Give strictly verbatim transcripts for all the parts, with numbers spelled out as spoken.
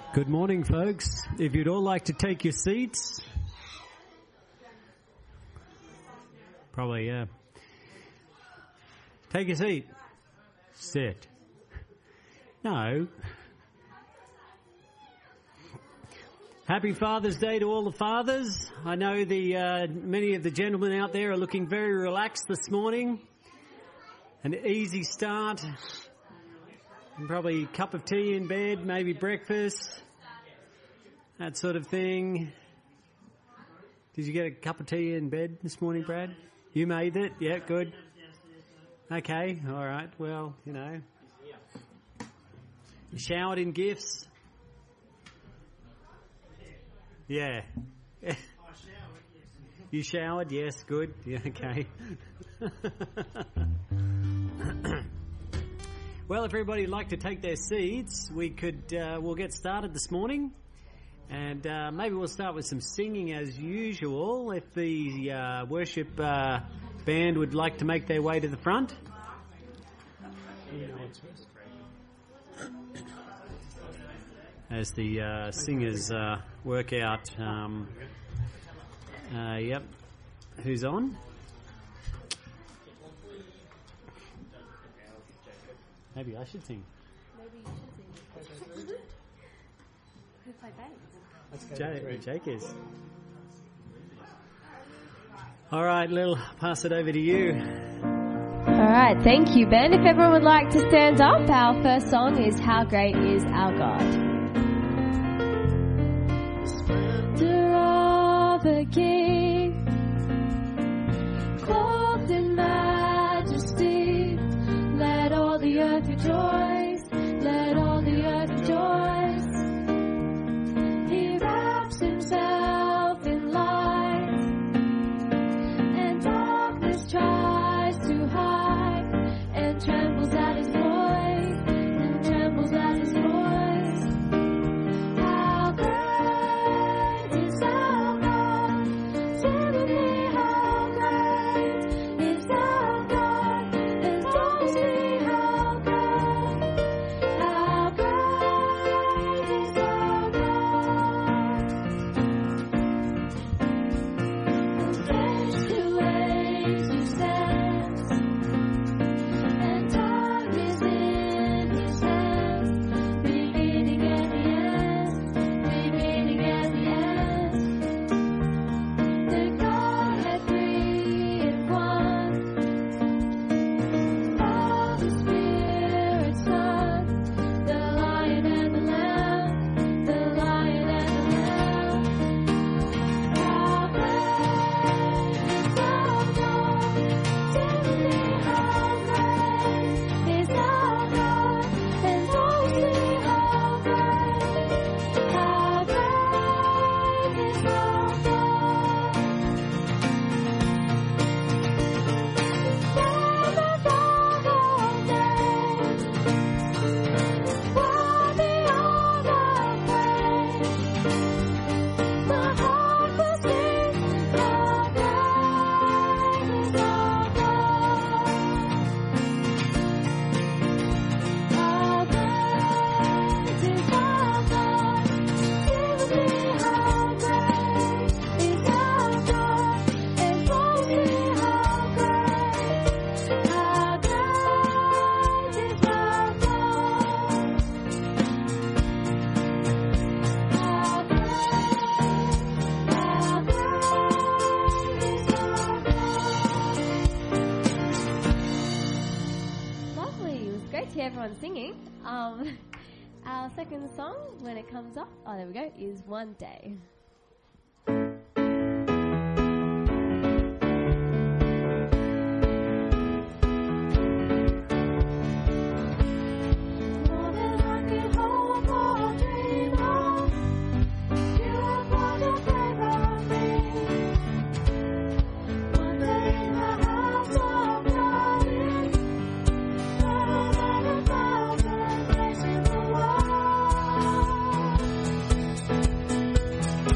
Good morning, folks. If you'd all like to take your seats. Probably, yeah. Take your seat. Sit. No. Happy Father's Day to all the fathers. I know the uh, many of the gentlemen out there are looking very relaxed this morning. An easy start. And probably a cup of tea in bed, maybe breakfast. That sort of thing. Did you get a cup of tea in bed this morning, Brad? You made it? Yeah, good. Okay, all right. Well, you know. You showered in gifts? Yeah. You showered? Yes, good. Yeah, okay. Well, if everybody would like to take their seats, we could, uh, we'll get started this morning. And uh, maybe we'll start with some singing as usual. If the uh, worship uh, band would like to make their way to the front. As the uh, singers uh, work out, um, uh, yep, who's on? Maybe I should sing. Maybe you should sing. Who played bass? Jake, Jake is. All right, Lil, pass it over to you. All right, thank you, Ben. If everyone would like to stand up, our first song is How Great Is Our God. Splendor of a king, clothed in majesty, let all the earth rejoice, let all the earth rejoice. He wraps himself in light, and darkness tries to hide, and trembles at his voice, and trembles at his voice. How great is our God, Timothy, how great is our God, and don't see how great, how great is our God. Age to age he stands, and time is in his hands, beginning and the end, beginning and the end. The Godhead three in one, Father, Spirit, Son, the Lion and the Lamb, the Lion and the Lamb. How great is our God, Timothy, how great is our God, and don't see how great, how great is our God. Never thought of days, worthy of our praise. My heart will sing, how great is our God. How great is our God, Timothy, how great is our God, and don't see how great, how great is our God. How great, how great is our God. Lovely. It was great to hear everyone singing. Um, our second song, when it comes up, oh, there we go, is One Day. More than I can hope or dream of, you have brought a favor me. One day in the house of God is better than a thousand days in the world.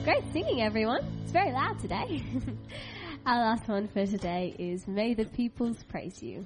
Great singing, everyone. It's very loud today. Our last one for today is May the Peoples Praise You.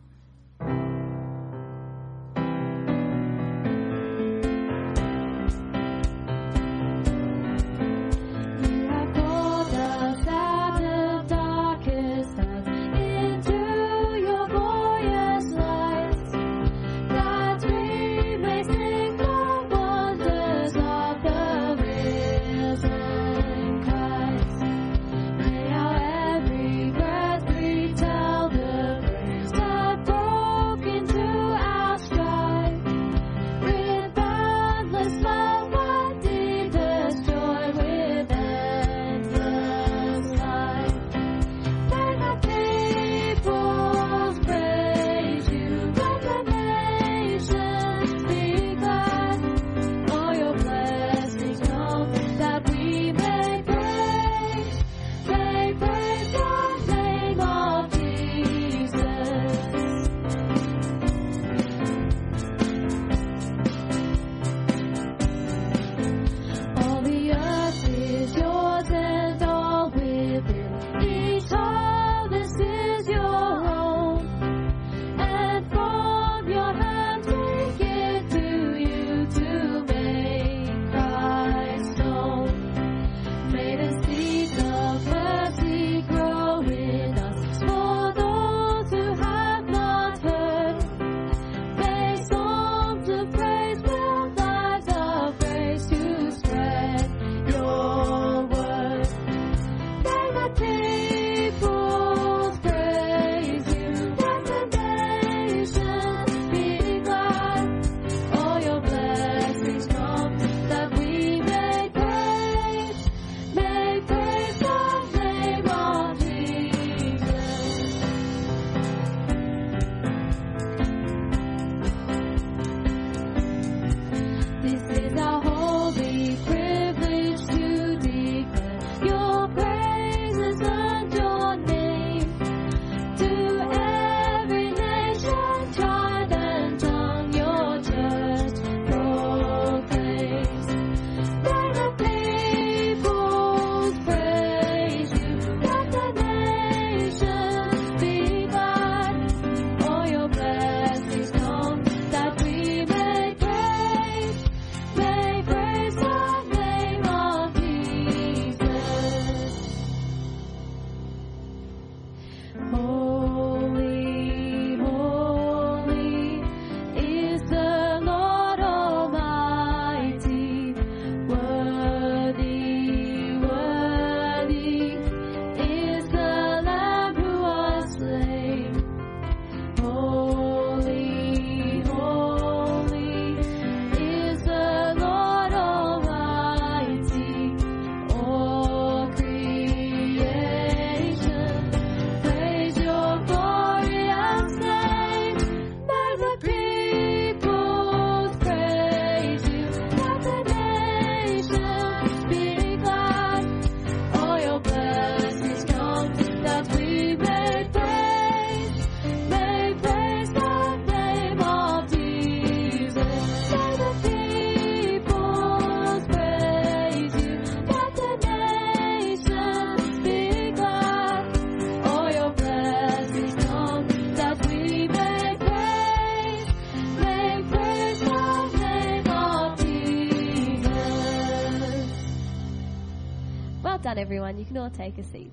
Done, everyone. You can all take a seat.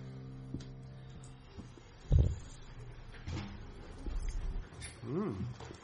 Mm.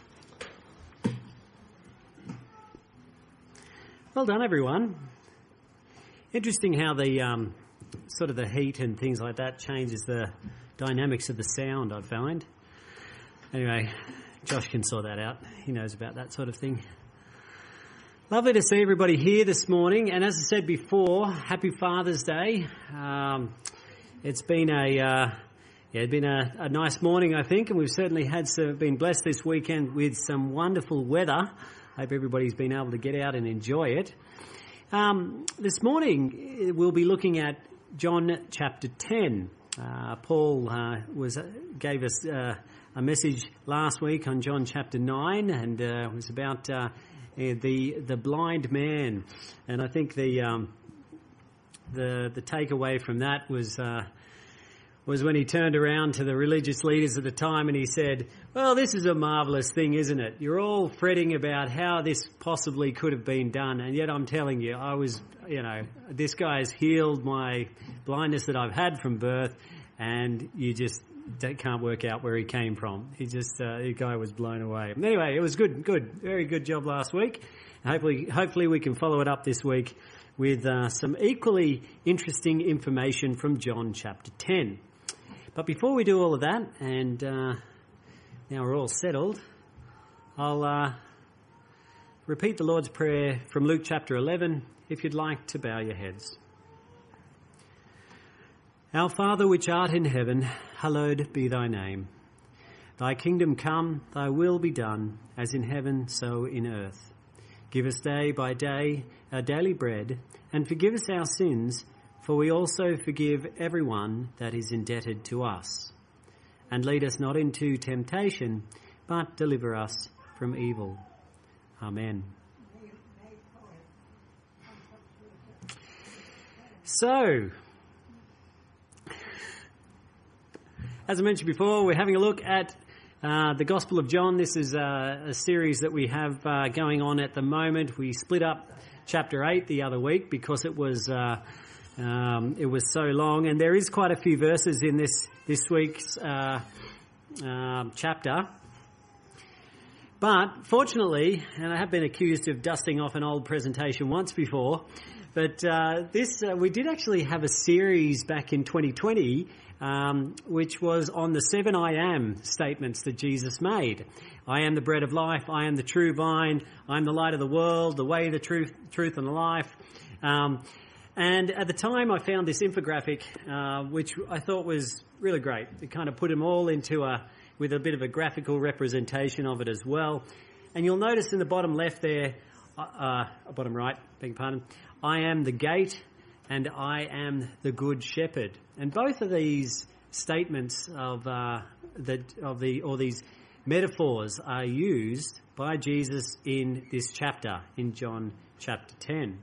Well done, everyone. Interesting how the um, sort of the heat and things like that changes the dynamics of the sound, I find. Anyway, Josh can sort that out. He knows about that sort of thing. Lovely to see everybody here this morning, and as I said before, happy Father's Day. Um, it's been a uh, yeah, it's been a, a nice morning, I think, and we've certainly had some, been blessed this weekend with some wonderful weather. Hope everybody's been able to get out and enjoy it. Um, this morning we'll be looking at John chapter ten. Uh, Paul uh, was uh, gave us uh, a message last week on John chapter nine, and uh, it was about. Uh, the the blind man, and I think the um, the the takeaway from that was uh, was when he turned around to the religious leaders at the time and he said, "Well, this is a marvellous thing, isn't it? You're all fretting about how this possibly could have been done, and yet I'm telling you, I was, you know, this guy has healed my blindness that I've had from birth, and you just can't work out where he came from." He just, uh, the guy was blown away. Anyway, it was good, good, very good job last week. Hopefully, hopefully we can follow it up this week with uh, some equally interesting information from John chapter ten. But before we do all of that, and uh, now we're all settled, I'll uh, repeat the Lord's Prayer from Luke chapter eleven, if you'd like to bow your heads. Our Father which art in heaven, hallowed be thy name. Thy kingdom come, thy will be done, as in heaven so in earth. Give us day by day our daily bread, and forgive us our sins, for we also forgive everyone that is indebted to us. And lead us not into temptation, but deliver us from evil. Amen. So, as I mentioned before, we're having a look at uh, the Gospel of John. This is uh, a series that we have uh, going on at the moment. We split up chapter eight the other week because it was uh, um, it was so long, and there is quite a few verses in this this week's uh, uh, chapter. But fortunately, and I have been accused of dusting off an old presentation once before, but uh, this uh, we did actually have a series back in twenty twenty, um, which was on the seven I am statements that Jesus made. I am the bread of life. I am the true vine. I am the light of the world, the way, the truth, truth and the life. Um, and at the time, I found this infographic, uh, which I thought was really great. It kind of put them all into a with a bit of a graphical representation of it as well. And you'll notice in the bottom left there, uh, uh, bottom right, beg your pardon, I am the gate and I am the good shepherd. And both of these statements of uh, the of the or these metaphors are used by Jesus in this chapter, in John chapter ten.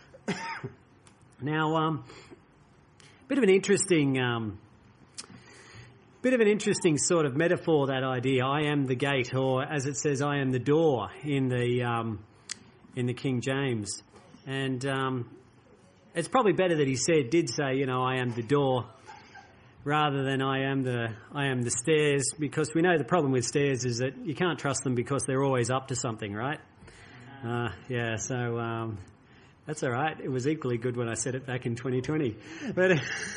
Now, um, a bit of an interesting. Um, Bit of an interesting sort of metaphor, that idea. I am the gate, or as it says, I am the door in the um, in the King James. And um, it's probably better that he said, did say, you know, I am the door, rather than I am the I am the stairs, because we know the problem with stairs is that you can't trust them because they're always up to something, right? Uh, yeah, so um, that's all right. It was equally good when I said it back in twenty twenty, but.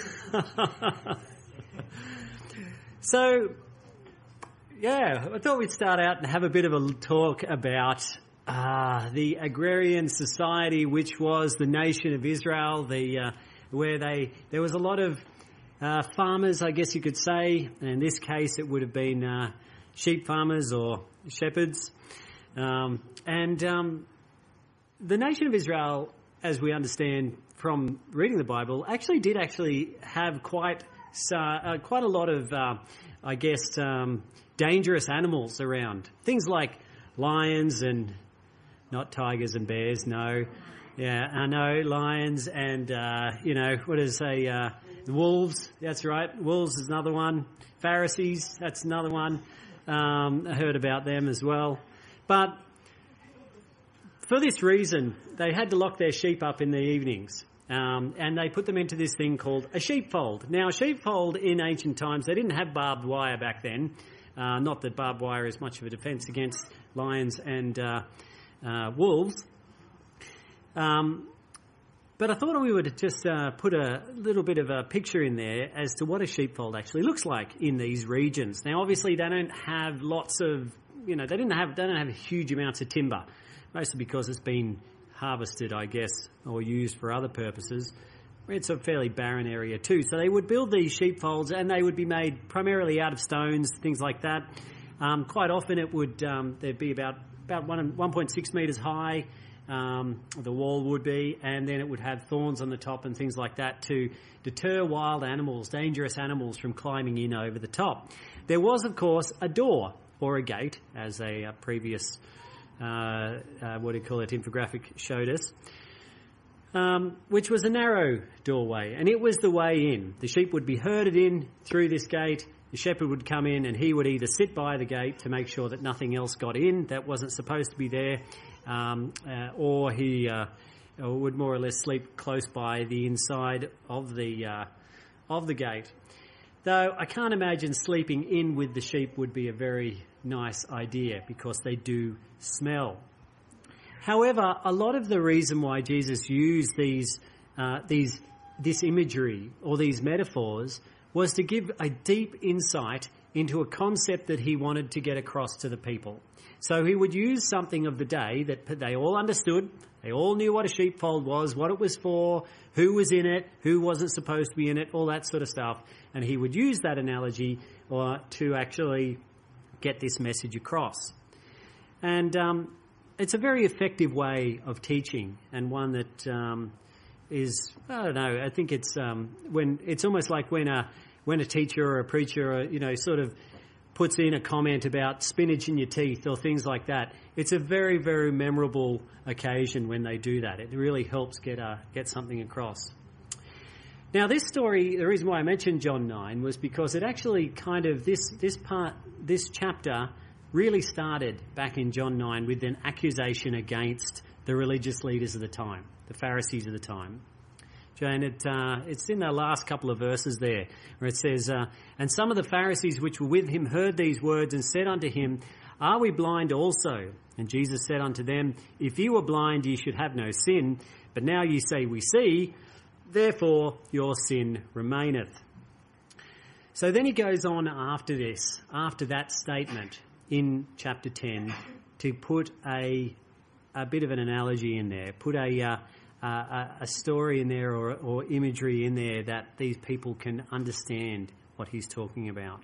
So, yeah, I thought we'd start out and have a bit of a talk about uh, the agrarian society, which was the nation of Israel, the uh, where they there was a lot of uh, farmers, I guess you could say. And in this case, it would have been uh, sheep farmers or shepherds. Um, and um, the nation of Israel, as we understand from reading the Bible, actually did actually have quite... So, uh, quite a lot of, uh, I guess, um, dangerous animals around. Things like lions and, not tigers and bears, no. Yeah, I know, lions and, uh, you know, what is a, uh, wolves, that's right. Wolves is another one. Pharisees, that's another one. Um, I heard about them as well. But for this reason, they had to lock their sheep up in the evenings. Um, and they put them into this thing called a sheepfold. Now, a sheepfold in ancient times, they didn't have barbed wire back then. Uh, not that barbed wire is much of a defence against lions and uh, uh, wolves. Um, but I thought we would just uh, put a little bit of a picture in there as to what a sheepfold actually looks like in these regions. Now, obviously, they don't have lots of, you know, they didn't have, they don't have huge amounts of timber, mostly because it's been harvested, I guess, or used for other purposes. It's a fairly barren area too. So they would build these sheepfolds, and they would be made primarily out of stones, things like that. Um, quite often it would, um, there'd be about, about one, one point six metres high, um, the wall would be, and then it would have thorns on the top and things like that to deter wild animals, dangerous animals from climbing in over the top. There was, of course, a door or a gate, as a uh, previous Uh, uh, what do you call it, infographic showed us. um, which was a narrow doorway, and it was the way in. The sheep would be herded in through this gate. The shepherd would come in and he would either sit by the gate to make sure that nothing else got in that wasn't supposed to be there, um, uh, or he uh, would more or less sleep close by the inside of the uh, of the gate. Though I can't imagine sleeping in with the sheep would be a very nice idea because they do smell. However, a lot of the reason why Jesus used these uh, these this imagery or these metaphors was to give a deep insight into a concept that he wanted to get across to the people. So he would use something of the day that they all understood. They all knew what a sheepfold was, what it was for, who was in it, who wasn't supposed to be in it, all that sort of stuff. And he would use that analogy or to actually get this message across. And um, it's a very effective way of teaching, and one that um, is, I don't know, I think it's um, when it's almost like when a when a teacher or a preacher, or, you know, sort of puts in a comment about spinach in your teeth or things like that. It's a very, very memorable occasion when they do that. It really helps get uh, get something across. Now, this story, the reason why I mentioned John nine was because it actually kind of, this this part, this chapter really started back in John nine with an accusation against the religious leaders of the time, the Pharisees of the time. And it, uh, it's in the last couple of verses there where it says, uh, and some of the Pharisees which were with him heard these words and said unto him, Are we blind also? And Jesus said unto them, If ye were blind, ye should have no sin. But now ye say, We see, therefore your sin remaineth. So then he goes on after this, after that statement in chapter ten, to put a a bit of an analogy in there, put a uh, uh, a story in there or, or imagery in there that these people can understand what he's talking about.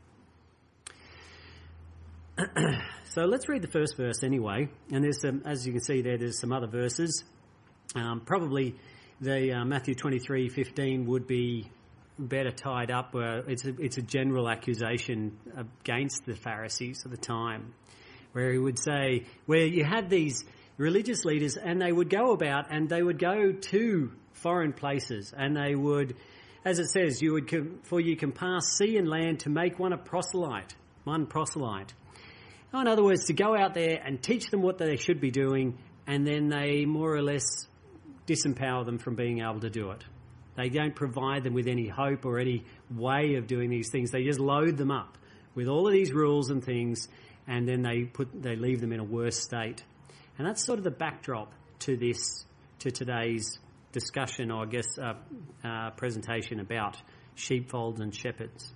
So let's read the first verse anyway. And there's some, as you can see there, there's some other verses. Um, probably the uh, Matthew twenty-three fifteen would be better tied up. Where it's a, it's a general accusation against the Pharisees of the time, where he would say, where you had these religious leaders and they would go about and they would go to foreign places and they would, as it says, you would for you can pass sea and land to make one a proselyte, one proselyte. In other words, to go out there and teach them what they should be doing, and then they more or less disempower them from being able to do it. They don't provide them with any hope or any way of doing these things. They just load them up with all of these rules and things, and then they put they leave them in a worse state. And that's sort of the backdrop to this, to today's discussion, or I guess uh, uh, presentation about sheepfolds and shepherds.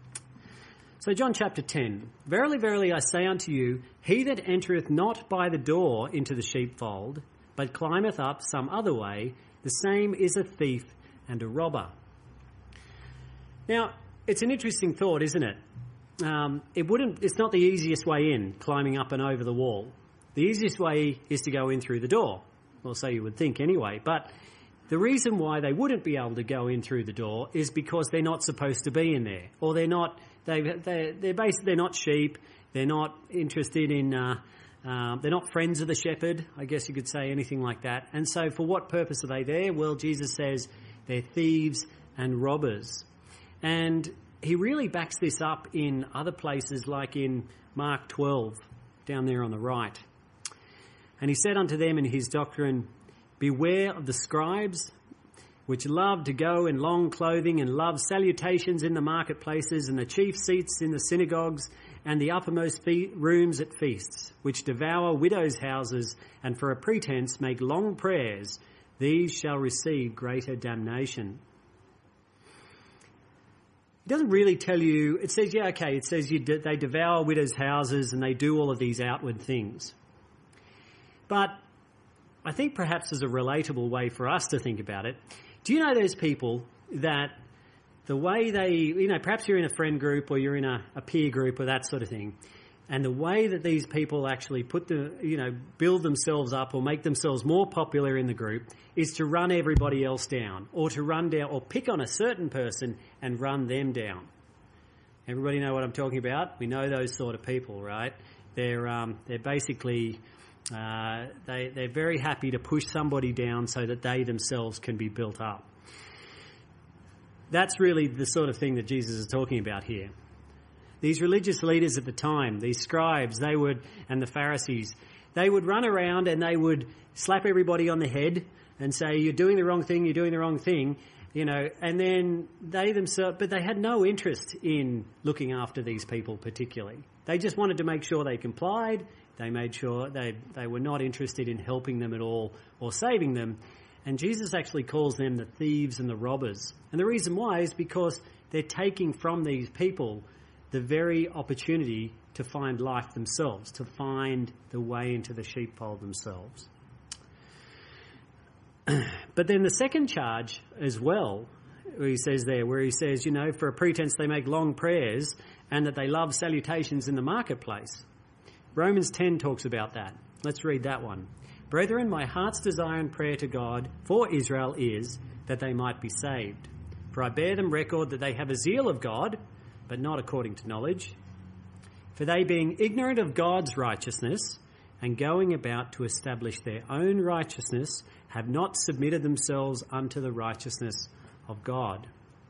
So John chapter ten, Verily, verily, I say unto you, he that entereth not by the door into the sheepfold, but climbeth up some other way, the same is a thief and a robber. Now, it's an interesting thought, isn't it? Um, it wouldn't. It's not the easiest way in, climbing up and over the wall. The easiest way is to go in through the door. Well, so you would think anyway. But the reason why they wouldn't be able to go in through the door is because they're not supposed to be in there, or they're not. They they they're basically they're not sheep. They're not interested in. Uh, um, they're not friends of the shepherd. I guess you could say anything like that. And so, for what purpose are they there? Well, Jesus says they're thieves and robbers, and he really backs this up in other places, like in Mark twelve, down there on the right. And he said unto them in his doctrine, Beware of the scribes, which love to go in long clothing, and love salutations in the marketplaces, and the chief seats in the synagogues, and the uppermost fe- rooms at feasts, which devour widows' houses, and for a pretence make long prayers. These shall receive greater damnation. It doesn't really tell you. It says, yeah, okay, it says you de- they devour widows' houses and they do all of these outward things. But I think perhaps as a relatable way for us to think about it, do you know those people that the way they, you know, perhaps you're in a friend group or you're in a, a peer group or that sort of thing, and the way that these people actually put the, you know, build themselves up or make themselves more popular in the group is to run everybody else down, or to run down, or pick on a certain person and run them down. Everybody know what I'm talking about? We know those sort of people, right? They're um, they're basically Uh, they, they're very happy to push somebody down so that they themselves can be built up. That's really the sort of thing that Jesus is talking about here. These religious leaders at the time, these scribes, they would, and the Pharisees, they would run around and they would slap everybody on the head and say, you're doing the wrong thing, you're doing the wrong thing, you know, and then they themselves, but they had no interest in looking after these people particularly. They just wanted to make sure they complied. They made sure they, they were not interested in helping them at all or saving them. And Jesus actually calls them the thieves and the robbers. And the reason why is because they're taking from these people the very opportunity to find life themselves, to find the way into the sheepfold themselves. But then the second charge as well, where he says there, where he says, you know, for a pretense they make long prayers and that they love salutations in the marketplace. Romans ten talks about that. Let's read that one. Brethren, my heart's desire and prayer to God for Israel is that they might be saved. For I bear them record that they have a zeal of God, but not according to knowledge. For they, being ignorant of God's righteousness and going about to establish their own righteousness, have not submitted themselves unto the righteousness of God.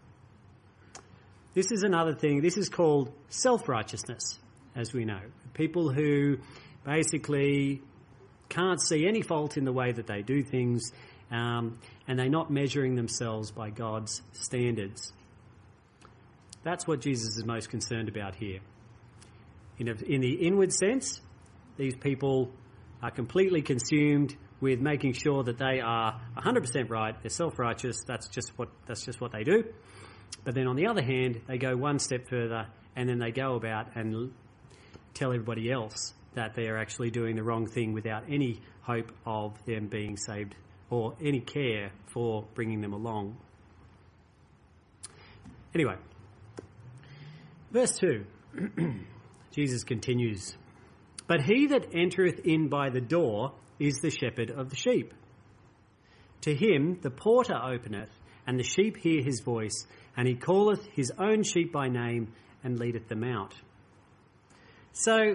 This is another thing. This is called self-righteousness, as we know. People who basically can't see any fault in the way that they do things, um, and they're not measuring themselves by God's standards. That's what Jesus is most concerned about here. In, a, in the inward sense, these people are completely consumed with making sure that they are one hundred percent right. They're self-righteous. That's just what that's just what they do. But then on the other hand, they go one step further, and then they go about and tell everybody else that they are actually doing the wrong thing without any hope of them being saved or any care for bringing them along. Anyway, verse two, Jesus continues, but he that entereth in by the door is the shepherd of the sheep. To him the porter openeth, and the sheep hear his voice, and he calleth his own sheep by name and leadeth them out. So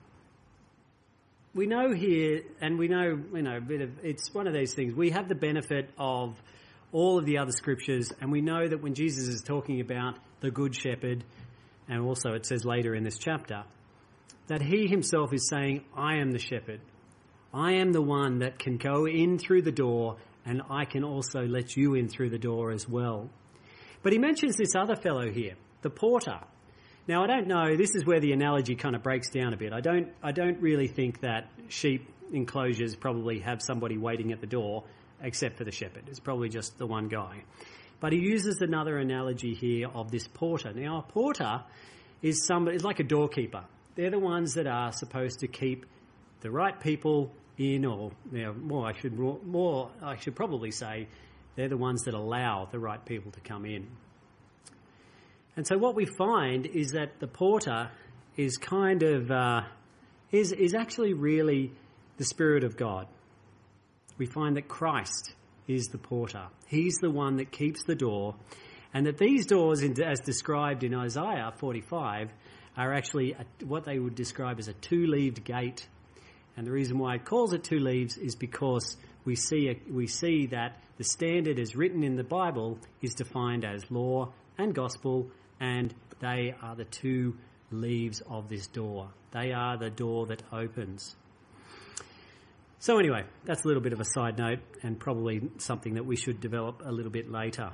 we know here, and we know, you know, a bit of, it's one of those things. We have the benefit of all of the other scriptures, and we know that when Jesus is talking about the good shepherd, and also it says later in this chapter, that he himself is saying, I am the shepherd. I am the one that can go in through the door, and I can also let you in through the door as well. But he mentions this other fellow here, the porter. Now, I don't know, this is where the analogy kind of breaks down a bit. I don't I don't really think that sheep enclosures probably have somebody waiting at the door, except for the shepherd. It's probably just the one guy. But he uses another analogy here of this porter. Now, a porter is somebody, is like a doorkeeper. They're the ones that are supposed to keep the right people in, or you know, more I should more I should probably say, they're the ones that allow the right people to come in. And so what we find is that the porter is kind of uh, is is actually really the Spirit of God. We find that Christ is the porter. He's the one that keeps the door, and that these doors, as described in Isaiah forty-five, are actually a, what they would describe as a two-leaved gate. And the reason why it calls it two leaves is because we see a, we see that the standard as written in the Bible is defined as law and gospel, and they are the two leaves of this door. They are the door that opens. So anyway, that's a little bit of a side note, and probably something that we should develop a little bit later.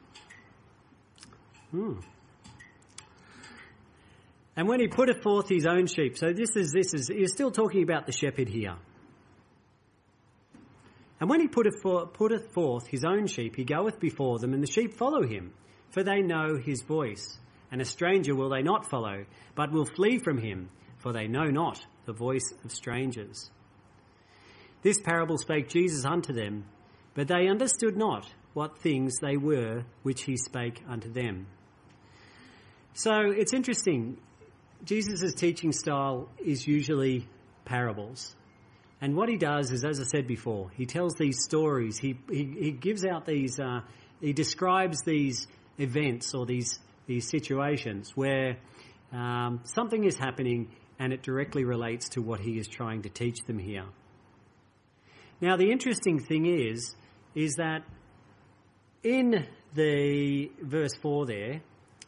Hmm. And when he putteth forth his own sheep, so this is, this is, he's still talking about the shepherd here. And when he putteth, for, putteth forth his own sheep, he goeth before them, and the sheep follow him, for they know his voice. And a stranger will they not follow, but will flee from him, for they know not the voice of strangers. This parable spake Jesus unto them, but they understood not what things they were which he spake unto them. So it's interesting. Jesus' teaching style is usually parables. And what he does is, as I said before, he tells these stories. He he, he gives out these, uh, he describes these events or these, these situations where um, something is happening and it directly relates to what he is trying to teach them here. Now, the interesting thing is, is that in the verse four there,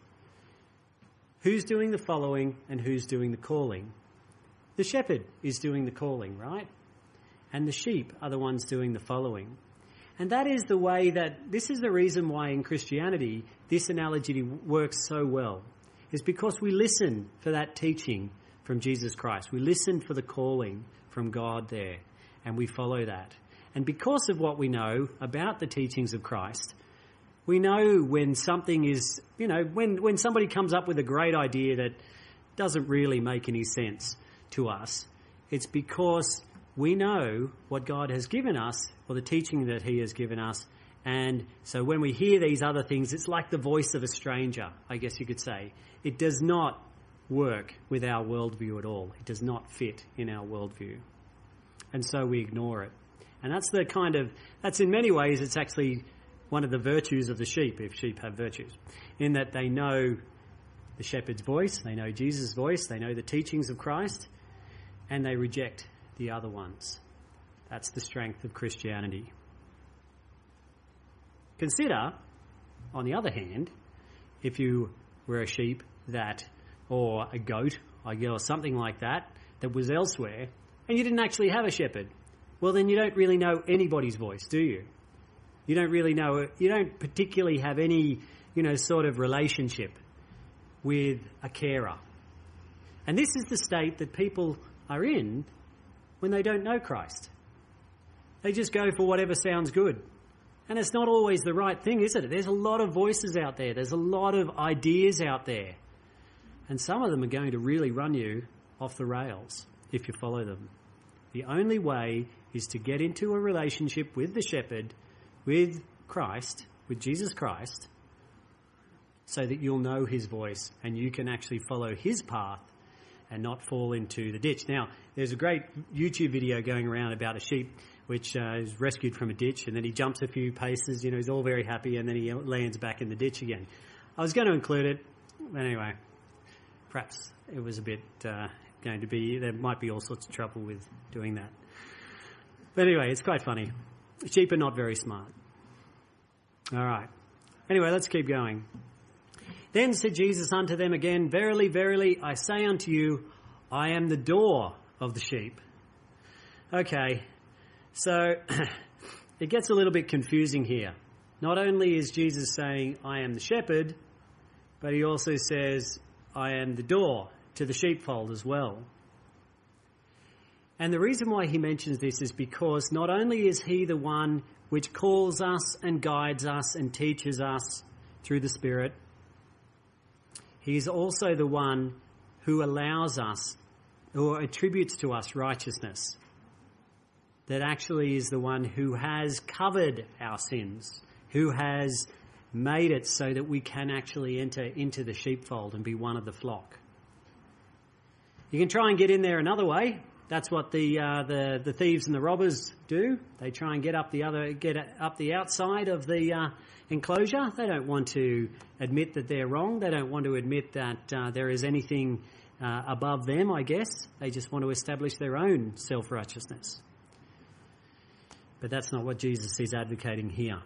who's doing the following and who's doing the calling? The shepherd is doing the calling, right? And the sheep are the ones doing the following. And that is the way that, this is the reason why in Christianity this analogy works so well, is because we listen for that teaching from Jesus Christ. We listen for the calling from God there, and we follow that. And because of what we know about the teachings of Christ, we know when something is, you know, when, when somebody comes up with a great idea that doesn't really make any sense to us, it's because we know what God has given us, or the teaching that he has given us. And so when we hear these other things, it's like the voice of a stranger, I guess you could say. It does not work with our worldview at all. It does not fit in our worldview. And so we ignore it. And that's the kind of, that's in many ways, it's actually one of the virtues of the sheep, if sheep have virtues, in that they know the shepherd's voice, they know Jesus' voice, they know the teachings of Christ, and they reject the other ones. That's the strength of Christianity. Consider, on the other hand, if you were a sheep that, or a goat, I guess, or something like that, that was elsewhere, and you didn't actually have a shepherd, well, then you don't really know anybody's voice, do you? You don't really know, you don't particularly have any, you know, sort of relationship with a carer. And this is the state that people are in when they don't know Christ. They just go for whatever sounds good. And it's not always the right thing, is it? There's a lot of voices out there. There's a lot of ideas out there. And some of them are going to really run you off the rails if you follow them. The only way is to get into a relationship with the shepherd, with Christ, with Jesus Christ, so that you'll know his voice and you can actually follow his path and not fall into the ditch. Now, there's a great YouTube video going around about a sheep which uh, is rescued from a ditch, and then he jumps a few paces, you know, he's all very happy, and then he lands back in the ditch again. I was going to include it, but anyway, perhaps it was a bit uh, going to be, there might be all sorts of trouble with doing that. But anyway, it's quite funny. Sheep are not very smart. All right. Anyway, let's keep going. Then said Jesus unto them again, Verily, verily, I say unto you, I am the door of the sheep. Okay, so it gets a little bit confusing here. Not only is Jesus saying, I am the shepherd, but he also says, I am the door to the sheepfold as well. And the reason why he mentions this is because not only is he the one which calls us and guides us and teaches us through the Spirit, he is also the one who allows us, or attributes to us righteousness. That actually is the one who has covered our sins, who has made it so that we can actually enter into the sheepfold and be one of the flock. You can try and get in there another way. That's what the uh, the the thieves and the robbers do. They try and get up the other, get up the outside of the uh, enclosure. They don't want to admit that they're wrong. They don't want to admit that uh, there is anything uh, above them, I guess. They just want to establish their own self-righteousness. But that's not what Jesus is advocating here.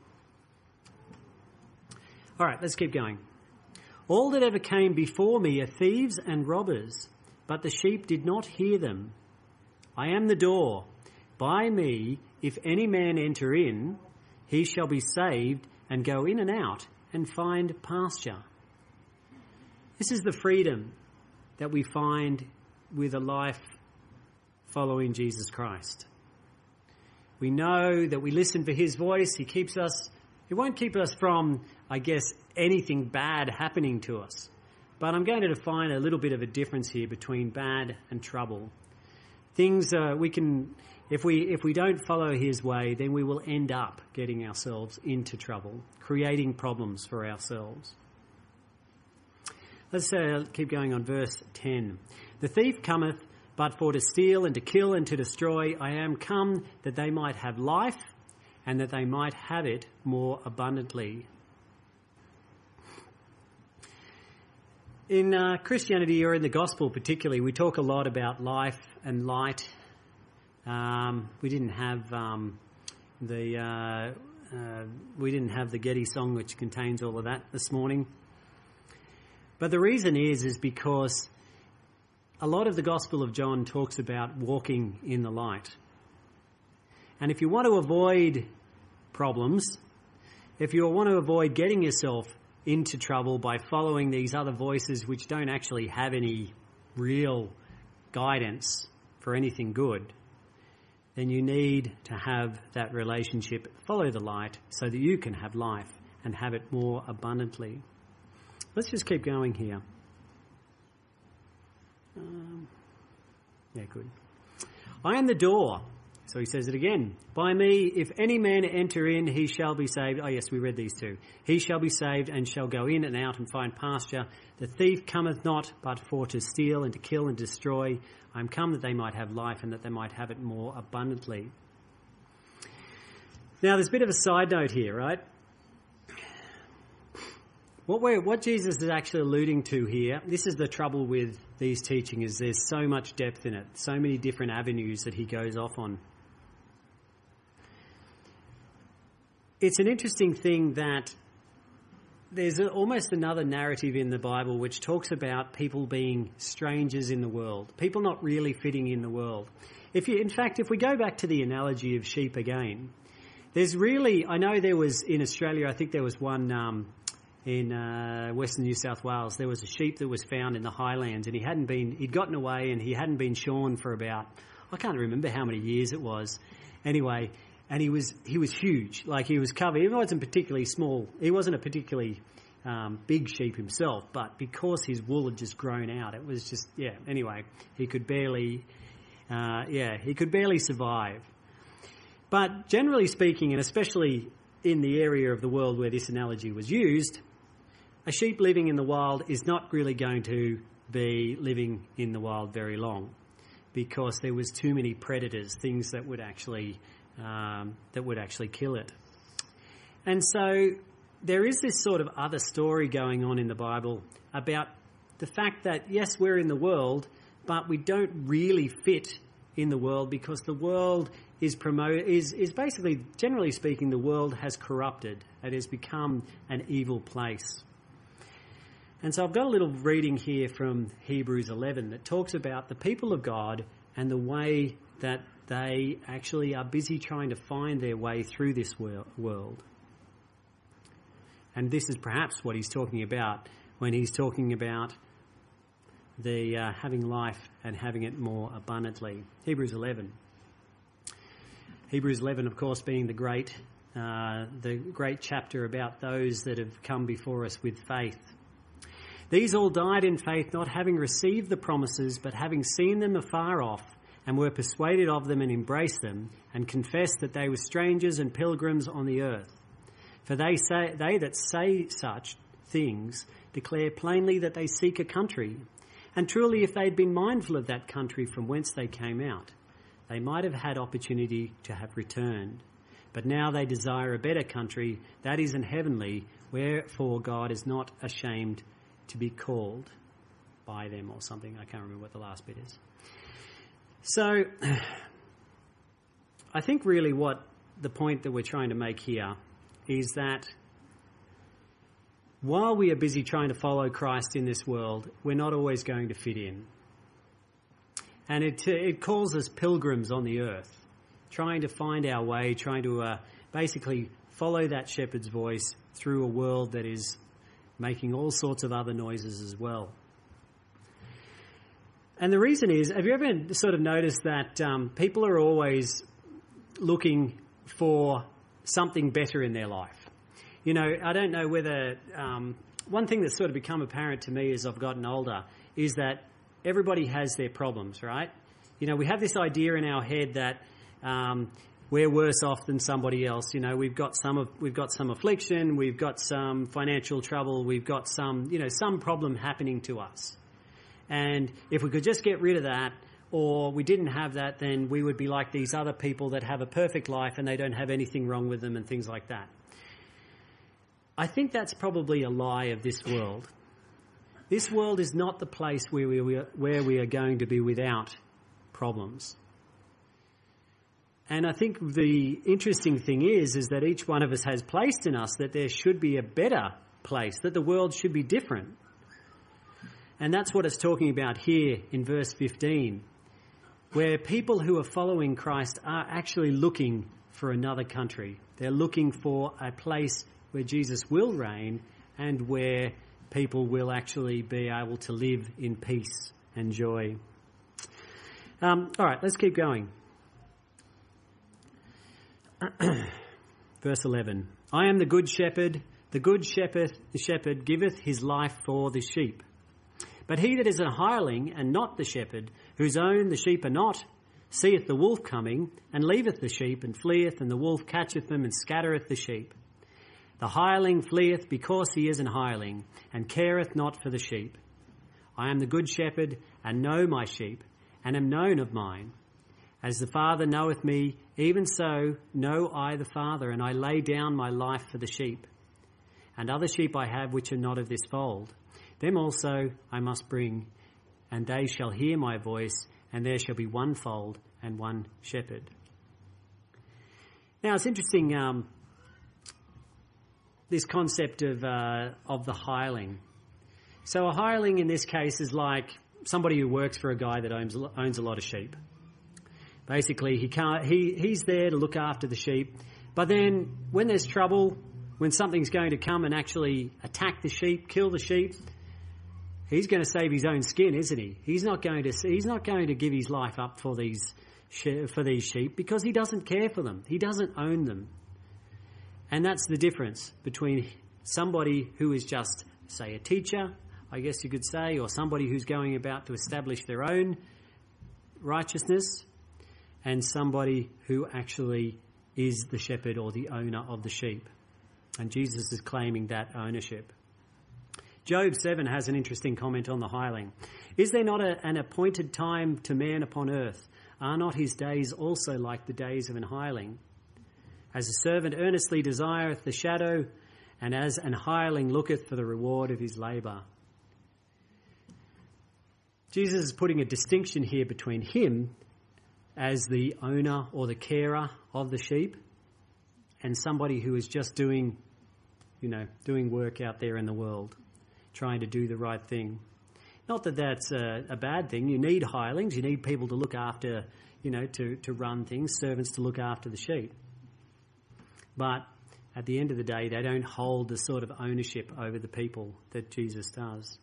All right, let's keep going. All that ever came before me are thieves and robbers, but the sheep did not hear them. I am the door. By me, if any man enter in, he shall be saved and go in and out and find pasture. This is the freedom that we find with a life following Jesus Christ. We know that we listen for his voice. He keeps us, he won't keep us from, I guess, anything bad happening to us. But I'm going to define a little bit of a difference here between bad and trouble. Things uh, we can, if we if we don't follow his way, then we will end up getting ourselves into trouble, creating problems for ourselves. Let's uh, keep going on verse ten. The thief cometh but for to steal and to kill and to destroy. I am come that they might have life and that they might have it more abundantly. In uh, Christianity, or in the gospel particularly, we talk a lot about life and light, Um, we didn't have um, the uh, uh, we didn't have the Getty song, which contains all of that this morning. But the reason is is because a lot of the Gospel of John talks about walking in the light. And if you want to avoid problems, if you want to avoid getting yourself into trouble by following these other voices which don't actually have any real guidance for anything good, then you need to have that relationship, follow the light, so that you can have life and have it more abundantly. Let's just keep going here. Um, yeah, good. I am the door. So he says it again. By me, if any man enter in, he shall be saved. Oh yes, we read these two. He shall be saved and shall go in and out and find pasture. The thief cometh not but for to steal and to kill and destroy. I am come that they might have life and that they might have it more abundantly. Now there's a bit of a side note here, right? What we're, what Jesus is actually alluding to here, this is the trouble with these teaching, is there's so much depth in it, so many different avenues that he goes off on. It's an interesting thing that there's a, almost another narrative in the Bible which talks about people being strangers in the world, people not really fitting in the world. If you, in fact, if we go back to the analogy of sheep again, there's really, I know there was in Australia, I think there was one um, in uh, Western New South Wales, there was a sheep that was found in the highlands and he hadn't been, he'd gotten away and he hadn't been shorn for about, I can't remember how many years it was. Anyway, and he was he was huge, like he was covered. He wasn't particularly small. He wasn't a particularly um, big sheep himself, but because his wool had just grown out, it was just, yeah, anyway, he could barely, uh, yeah, he could barely survive. But generally speaking, and especially in the area of the world where this analogy was used, a sheep living in the wild is not really going to be living in the wild very long because there was too many predators, things that would actually um, that would actually kill it. And so there is this sort of other story going on in the Bible about the fact that, yes, we're in the world, but we don't really fit in the world because the world is promote is is basically, generally speaking, the world has corrupted. It has become an evil place. And so I've got a little reading here from Hebrews eleven that talks about the people of God and the way that they actually are busy trying to find their way through this world. And this is perhaps what he's talking about when he's talking about the uh, having life and having it more abundantly. Hebrews eleven. Hebrews eleven, of course, being the great, uh, the great chapter about those that have come before us with faith. These all died in faith, not having received the promises, but having seen them afar off, and were persuaded of them and embraced them, and confessed that they were strangers and pilgrims on the earth. For they say they that say such things declare plainly that they seek a country. And truly, if they had been mindful of that country from whence they came out, they might have had opportunity to have returned. But now they desire a better country, that is in heavenly, wherefore God is not ashamed to be called by them, or something. I can't remember what the last bit is. So, I think really what the point that we're trying to make here is that while we are busy trying to follow Christ in this world, we're not always going to fit in. And it, it calls us pilgrims on the earth, trying to find our way, trying to uh, basically follow that shepherd's voice through a world that is making all sorts of other noises as well. And the reason is, have you ever sort of noticed that um, people are always looking for something better in their life? You know, I don't know whether... Um, one thing that's sort of become apparent to me as I've gotten older is that everybody has their problems, right? You know, we have this idea in our head that um, we're worse off than somebody else. You know, we've got some of, we've got some affliction, we've got some financial trouble, we've got some, you know, some problem happening to us. And if we could just get rid of that, or we didn't have that, then we would be like these other people that have a perfect life and they don't have anything wrong with them and things like that. I think that's probably a lie of this world. This world is not the place where we are, where we are going to be without problems. And I think the interesting thing is, is that each one of us has placed in us that there should be a better place, that the world should be different. And that's what it's talking about here in verse fifteen, where people who are following Christ are actually looking for another country. They're looking for a place where Jesus will reign and where people will actually be able to live in peace and joy. Um, all right, let's keep going. Verse eleven. I am the good shepherd. The good shepherd, the shepherd giveth his life for the sheep. But he that is a hireling and not the shepherd, whose own the sheep are not, seeth the wolf coming, and leaveth the sheep, and fleeth, and the wolf catcheth them, and scattereth the sheep. The hireling fleeth because he is an hireling, and careth not for the sheep. I am the good shepherd, and know my sheep, and am known of mine. As the Father knoweth me, even so know I the Father, and I lay down my life for the sheep. And other sheep I have which are not of this fold. Them also I must bring, and they shall hear my voice, and there shall be one fold and one shepherd. Now it's interesting, um, this concept of uh, of the hireling. So a hireling in this case is like somebody who works for a guy that owns owns a lot of sheep. Basically, he can't. He he's there to look after the sheep, but then when there's trouble, when something's going to come and actually attack the sheep, kill the sheep, he's going to save his own skin, isn't he? He's not going to. He's not going to give his life up for these for these sheep because he doesn't care for them. He doesn't own them, and that's the difference between somebody who is just, say, a teacher, I guess you could say, or somebody who's going about to establish their own righteousness, and somebody who actually is the shepherd or the owner of the sheep. And Jesus is claiming that ownership. Job seven has an interesting comment on the hireling. Is there not a, an appointed time to man upon earth? Are not his days also like the days of an hireling? As a servant earnestly desireth the shadow, and as an hireling looketh for the reward of his labour. Jesus is putting a distinction here between him as the owner or the carer of the sheep and somebody who is just doing, you know, doing work out there in the world, trying to do the right thing. Not that that's a, a bad thing. You need hirelings. You need people to look after, you know, to, to run things, servants to look after the sheep. But at the end of the day, they don't hold the sort of ownership over the people that Jesus does.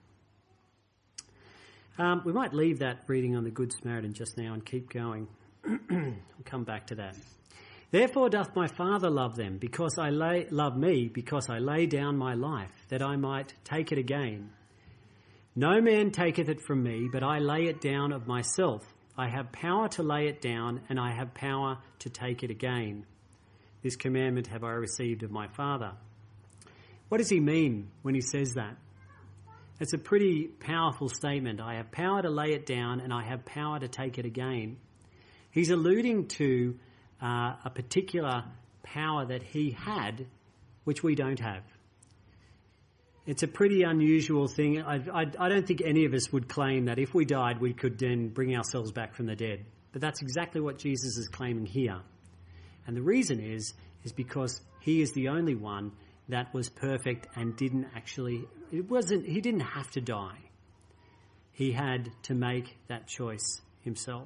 Um, we might leave that reading on the Good Samaritan just now and keep going. We'll come back to that. Therefore doth my Father love them, because I lay, love me, because I lay down my life, that I might take it again. No man taketh it from me, but I lay it down of myself. I have power to lay it down, and I have power to take it again. This commandment have I received of my Father. What does he mean when he says that? It's a pretty powerful statement. I have power to lay it down and I have power to take it again. He's alluding to uh, a particular power that he had, which we don't have. It's a pretty unusual thing. I, I, I don't think any of us would claim that if we died, we could then bring ourselves back from the dead. But that's exactly what Jesus is claiming here. And the reason is, is because he is the only one that was perfect and didn't actually, it wasn't, he didn't have to die. He had to make that choice himself.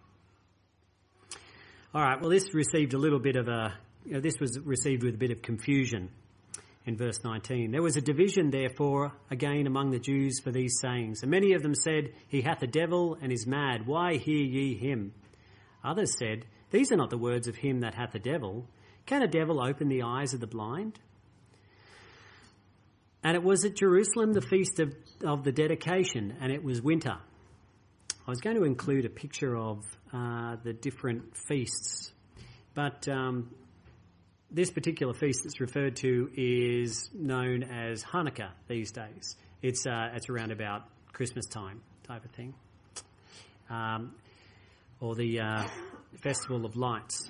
All right, well, this received a little bit of a, you know, this was received with a bit of confusion in verse nineteen. There was a division, therefore, again among the Jews for these sayings. And many of them said, he hath a devil and is mad. Why hear ye him? Others said, these are not the words of him that hath a devil. Can a devil open the eyes of the blind? And it was at Jerusalem the feast of, of the dedication, and it was winter. I was going to include a picture of uh, the different feasts, but um, this particular feast that's referred to is known as Hanukkah these days. It's uh, it's around about Christmas time type of thing, um, or the uh, Festival of Lights.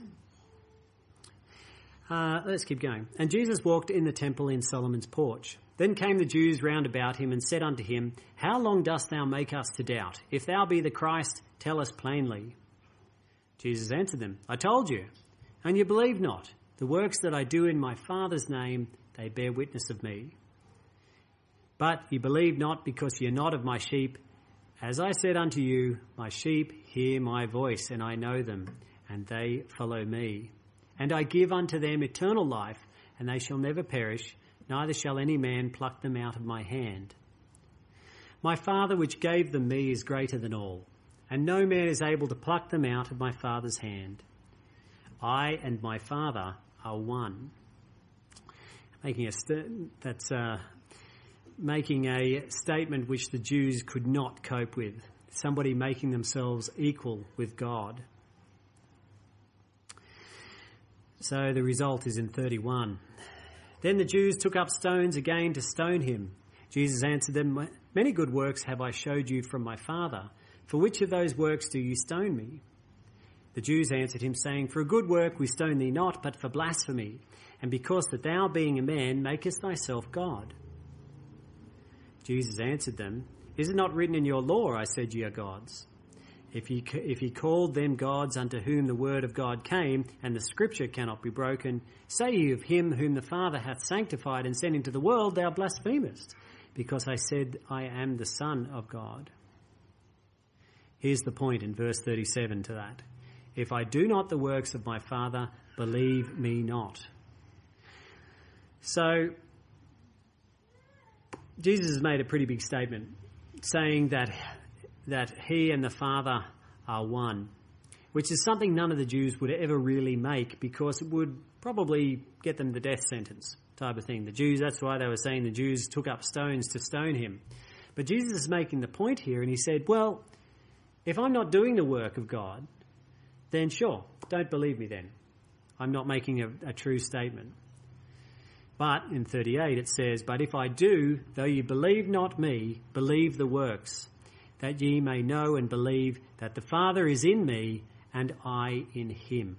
Uh, let's keep going. And Jesus walked in the temple in Solomon's porch. Then came the Jews round about him and said unto him, how long dost thou make us to doubt? If thou be the Christ, tell us plainly. Jesus answered them, I told you, and you believe not. The works that I do in my Father's name, they bear witness of me. But you believe not because ye are not of my sheep. As I said unto you, my sheep hear my voice, and I know them, and they follow me. And I give unto them eternal life, and they shall never perish, neither shall any man pluck them out of my hand. My Father which gave them me is greater than all, and no man is able to pluck them out of my Father's hand. I and my Father are one. Making a st- that's uh, making a statement which the Jews could not cope with. Somebody making themselves equal with God. So the result is in thirty-one. Then the Jews took up stones again to stone him. Jesus answered them, Many good works have I showed you from my Father. For which of those works do you stone me? The Jews answered him, saying, For a good work we stone thee not, but for blasphemy, and because that thou, being a man, makest thyself God. Jesus answered them, Is it not written in your law, I said ye are gods? If ye, if ye called them gods unto whom the word of God came, and the scripture cannot be broken, say ye of him whom the Father hath sanctified and sent into the world, thou blasphemest, because I said I am the Son of God. Here's the point in verse thirty-seven to that. If I do not the works of my Father, believe me not. So, Jesus has made a pretty big statement, saying that that he and the Father are one, which is something none of the Jews would ever really make, because it would probably get them the death sentence type of thing. The Jews, that's why they were saying the Jews took up stones to stone him. But Jesus is making the point here, and he said, well, if I'm not doing the work of God, then sure, don't believe me then. I'm not making a, a true statement. But in thirty-eight it says, But if I do, though you believe not me, believe the works, that ye may know and believe that the Father is in me and I in him.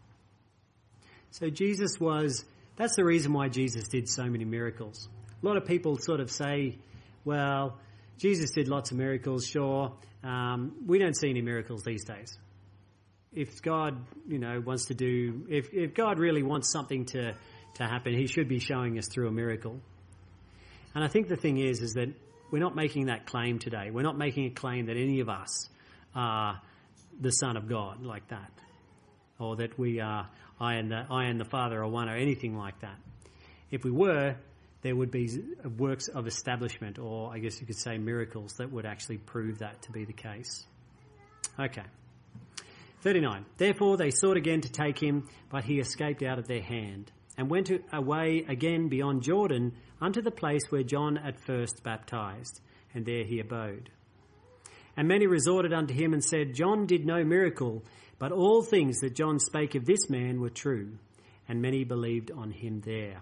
So Jesus was, that's the reason why Jesus did so many miracles. A lot of people sort of say, well, Jesus did lots of miracles, sure. Um, we don't see any miracles these days. If God, you know, wants to do, if, if God really wants something to, to happen, he should be showing us through a miracle. And I think the thing is, is that we're not making that claim today. We're not making a claim that any of us are the Son of God like that, or that we are, I and the, I and the Father are one, or anything like that. If we were, there would be works of establishment, or I guess you could say miracles, that would actually prove that to be the case. Okay. thirty-nine. Therefore they sought again to take him, but he escaped out of their hand, and went away again beyond Jordan unto the place where John at first baptized, and there he abode. And many resorted unto him and said, John did no miracle, but all things that John spake of this man were true, and many believed on him there.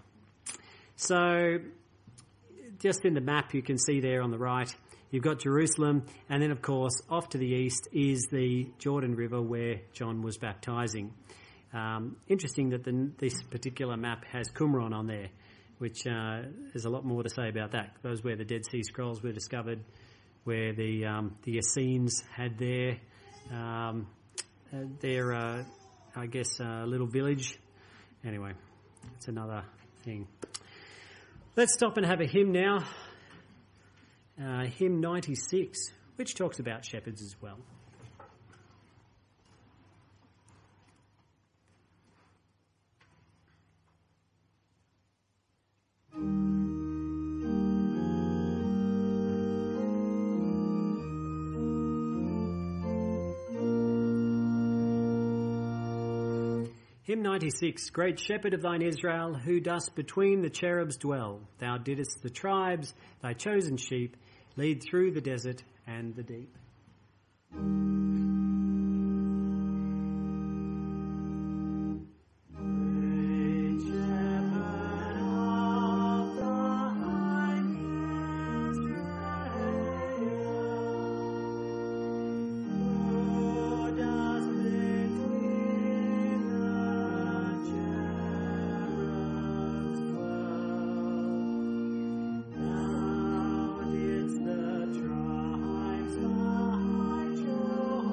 So, just in the map you can see there on the right, you've got Jerusalem, and then of course off to the east is the Jordan River where John was baptizing. Um, interesting that the, this particular map has Qumran on there, which uh, there's a lot more to say about that. Those where the Dead Sea Scrolls were discovered, where the um, the Essenes had their um, uh, their uh, I guess uh, little village. Anyway, that's another thing. Let's stop and have a hymn now. Uh, hymn ninety-six, which talks about shepherds as well. Hymn ninety-six, Great Shepherd of thine Israel, who dost between the cherubs dwell, thou didst the tribes, thy chosen sheep, lead through the desert and the deep. Thou didst the tribes thy chosen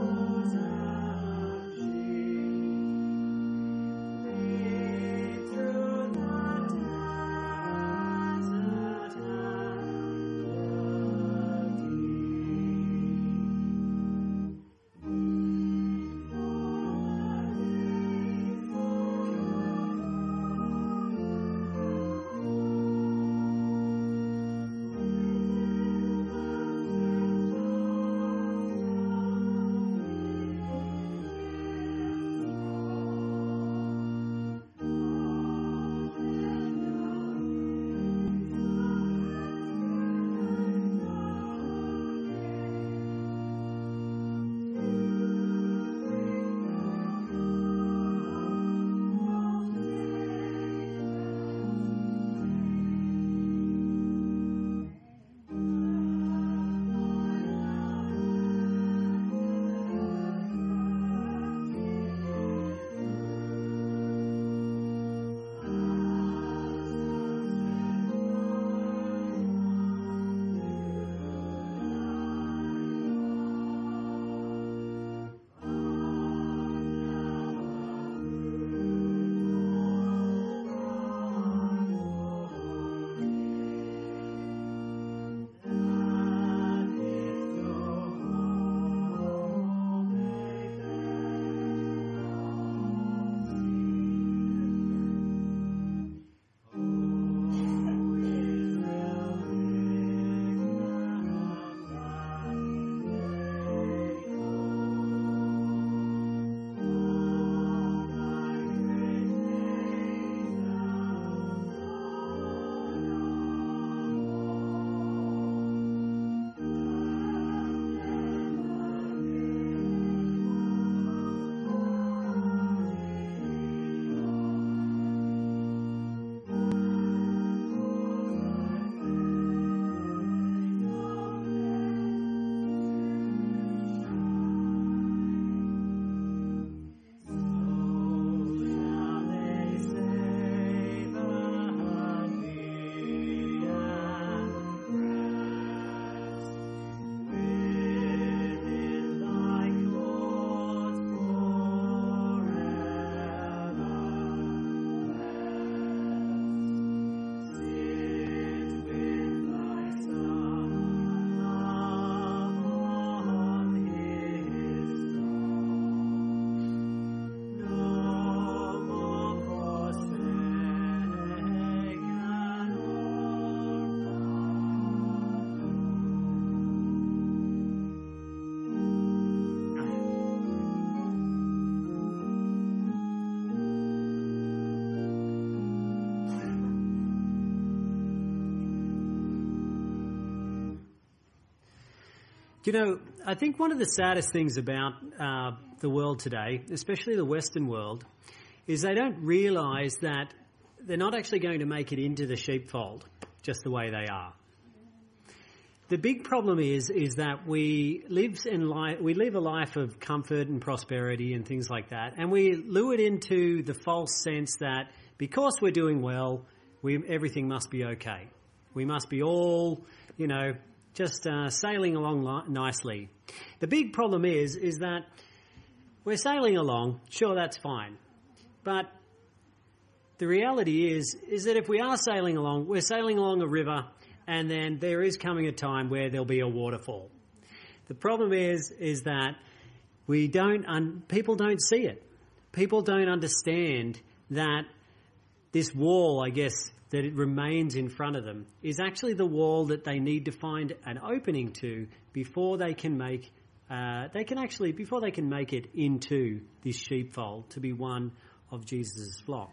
You know, I think one of the saddest things about uh, the world today, especially the Western world, is they don't realise that they're not actually going to make it into the sheepfold just the way they are. The big problem is is that we live in life, we live a life of comfort and prosperity and things like that, and we lure it into the false sense that because we're doing well, we everything must be okay. We must be all, you know, just uh, sailing along li- nicely. The big problem is is that we're sailing along. Sure, that's fine, but the reality is is that if we are sailing along, we're sailing along a river. And then there is coming a time where there'll be a waterfall. The problem is, is that we don't, un- people don't see it. People don't understand that this wall, I guess, that it remains in front of them is actually the wall that they need to find an opening to before they can make, uh, they can actually, before they can make it into this sheepfold to be one of Jesus' flock.